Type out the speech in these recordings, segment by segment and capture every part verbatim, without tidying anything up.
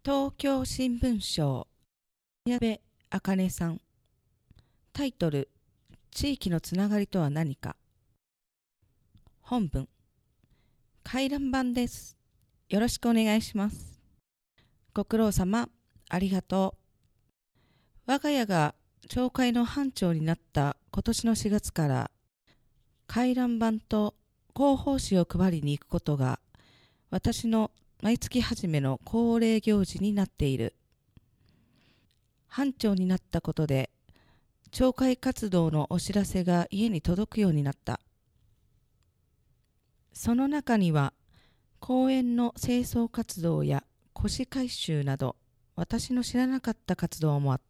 東京新聞賞矢部茜さん。タイトル、地域のつながりとは何か。本文、回覧板です。よろしくお願いします。ご苦労様、ありがとう。我が家が町会の班長になった今年のしがつから、回覧板と広報誌を配りに行くことが私の毎月初めの恒例行事になっている。班長になったことで、町会活動のお知らせが家に届くようになった。その中には、公園の清掃活動や古紙回収など、私の知らなかった活動もあった。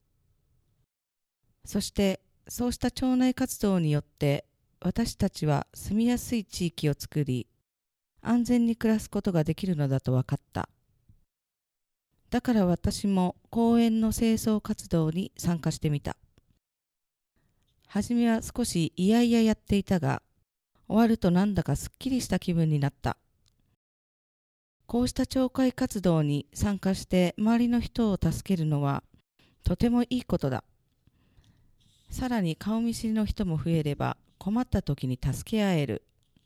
そして、そうした町内活動によって、私たちは住みやすい地域を作り、安全に暮らすことができるのだと分かった。だから私も公園の清掃活動に参加してみた。はじめは少しいやいややっていたが、終わるとなんだかすっきりした気分になった。こうした町会活動に参加して周りの人を助けるのはとてもいいことだ。さらに顔見知りの人も増えれば困った時に助け合える。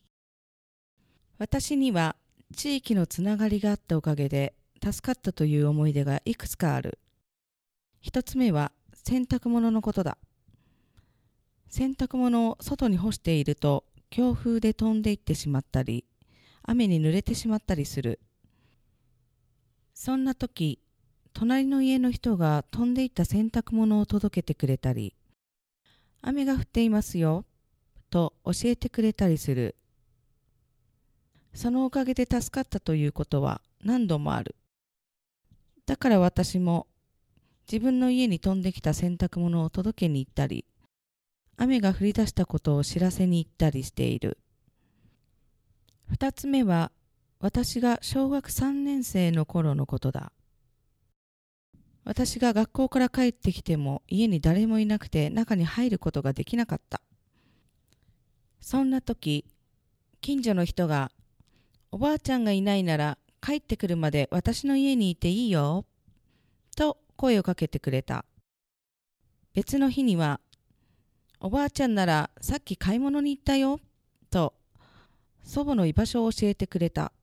私には地域のつながりがあったおかげで助かったという思い出がいくつかある。一つ目は洗濯物のことだ。洗濯物を外に干していると強風で飛んでいってしまったり、雨に濡れてしまったりする。そんな時、隣の家の人が飛んでいった洗濯物を届けてくれたり、雨が降っていますよと教えてくれたりする。そのおかげで助かったということは何度もある。だから私も自分の家に飛んできた洗濯物を届けに行ったり、雨が降り出したことを知らせに行ったりしている。二つ目は私が小学さんねん生の頃のことだ。私が学校から帰ってきても家に誰もいなくて中に入ることができなかった。そんな時、近所の人がおばあちゃんがいないなら帰ってくるまで私の家にいていいよと声をかけてくれた。別の日にはおばあちゃんならさっき買い物に行ったよと祖母の居場所を教えてくれた。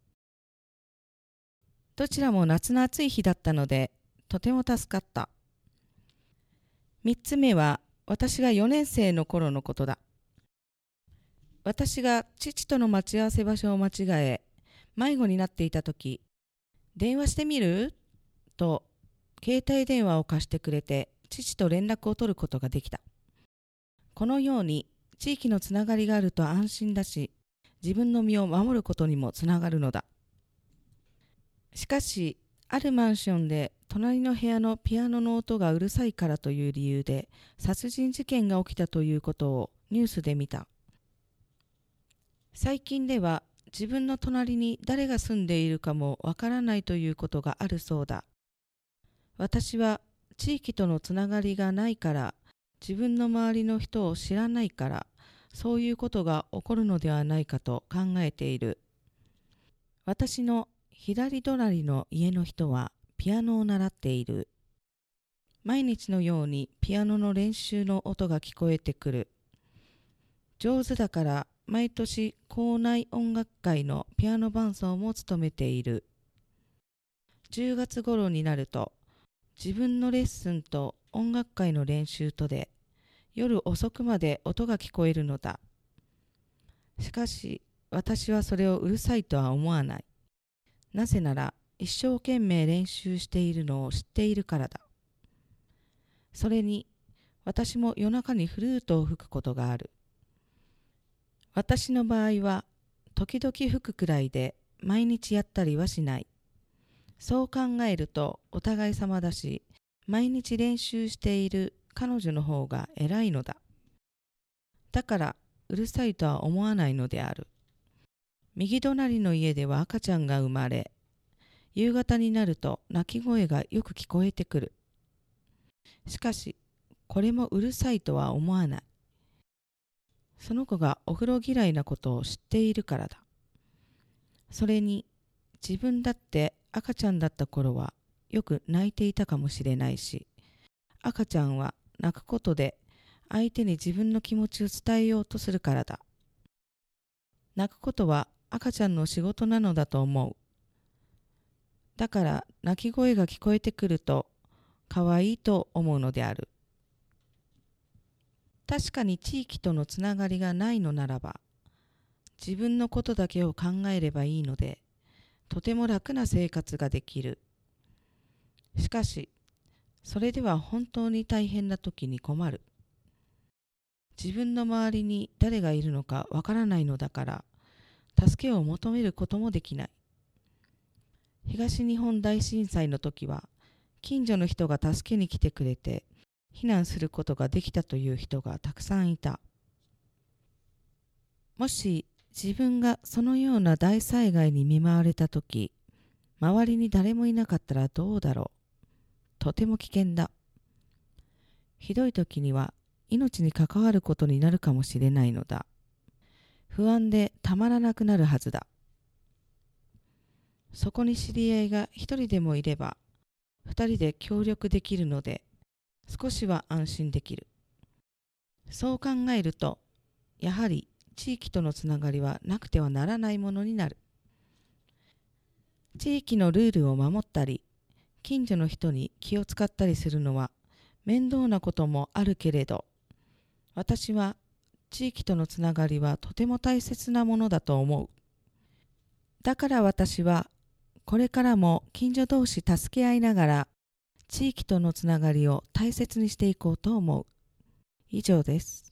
どちらも夏の暑い日だったのでとても助かった。三つ目は私がよねん生の頃のことだ。私が父との待ち合わせ場所を間違え迷子になっていた時、電話してみると携帯電話を貸してくれて父と連絡を取ることができた。このように地域のつながりがあると安心だし、自分の身を守ることにもつながるのだ。しかし、あるマンションで隣の部屋のピアノの音がうるさいからという理由で殺人事件が起きたということをニュースで見た。最近では自分の隣に誰が住んでいるかもわからないということがあるそうだ。私は地域とのつながりがないから、自分の周りの人を知らないから、そういうことが起こるのではないかと考えている。私の左隣の家の人はピアノを習っている。毎日のようにピアノの練習の音が聞こえてくる。上手だから毎年校内音楽会のピアノ伴奏も務めている。じゅうがつ頃になると自分のレッスンと音楽会の練習とで夜遅くまで音が聞こえるのだ。しかし私はそれをうるさいとは思わない。なぜなら一生懸命練習しているのを知っているからだ。それに私も夜中にフルートを吹くことがある。私の場合は時々吹くくらいで毎日やったりはしない。そう考えるとお互い様だし、毎日練習している彼女の方が偉いのだ。だからうるさいとは思わないのである。右隣の家では赤ちゃんが生まれ、夕方になると泣き声がよく聞こえてくる。しかし、これもうるさいとは思わない。その子がお風呂嫌いなことを知っているからだ。それに、自分だって赤ちゃんだった頃はよく泣いていたかもしれないし、赤ちゃんは泣くことで相手に自分の気持ちを伝えようとするからだ。泣くことは赤ちゃんの仕事なのだと思う。だから泣き声が聞こえてくると可愛いと思うのである。確かに地域とのつながりがないのならば、自分のことだけを考えればいいので、とても楽な生活ができる。しかし、それでは本当に大変な時に困る。自分の周りに誰がいるのかわからないのだから、助けを求めることもできない。東日本大震災の時は、近所の人が助けに来てくれて、避難することができたという人がたくさんいた。もし自分がそのような大災害に見舞われたとき、周りに誰もいなかったらどうだろう。とても危険だ。ひどいときには命に関わることになるかもしれないのだ。不安でたまらなくなるはずだ。そこに知り合いが一人でもいれば、二人で協力できるので、少しは安心できる。そう考えると、やはり地域とのつながりはなくてはならないものになる。地域のルールを守ったり、近所の人に気を使ったりするのは面倒なこともあるけれど、私は地域とのつながりはとても大切なものだと思う。だから私はこれからも近所同士助け合いながら地域とのつながりを大切にしていこうと思う。以上です。